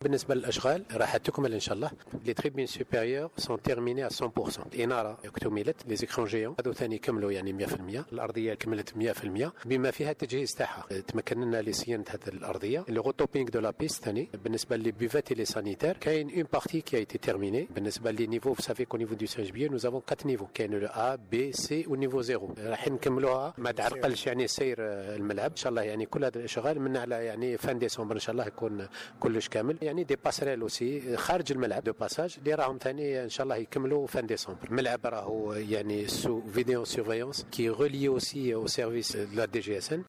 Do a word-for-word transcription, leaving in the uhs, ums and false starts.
بالنسبه للاشغال راح تكمل ان شاء الله. لي تريبين سوبيريور سون تيرميني على مية بالمية. الاناره اكتملت، لي زيكرون جيون هذو ثاني كملوا يعني مية بالمية. الارضيه كملت مية بالمية بما فيها التجهيز تاعها. تمكننا لصيانه هذه الارضيه. لو غوتوبينغ دو لا بيست ثاني بالنسبه لي بوفات لي سانيتير كاين اون بارتي كي ايتي تيرميني. بالنسبه لي نيفو فسافي كو نيفو دو سانج بيي نوز افون أربعة نيفو، كاين لو ا بي سي ونيفو صفر. راح نكملوها ما تعرقلش يعني سير الملعب ان شاء الله. يعني كل هذا الاشغال من على يعني فان ديسمبر ان شاء الله يكون كلش كامل. يعني دي باسريل اوسي خارج الملعب دو باساج اللي راهم ثاني ان شاء الله يكملوا فان ديسمبر. ملعب راهو يعني سو فيديو سيرفيونس كي ريلي اوسي او سيرفيس لا دي جي اس ان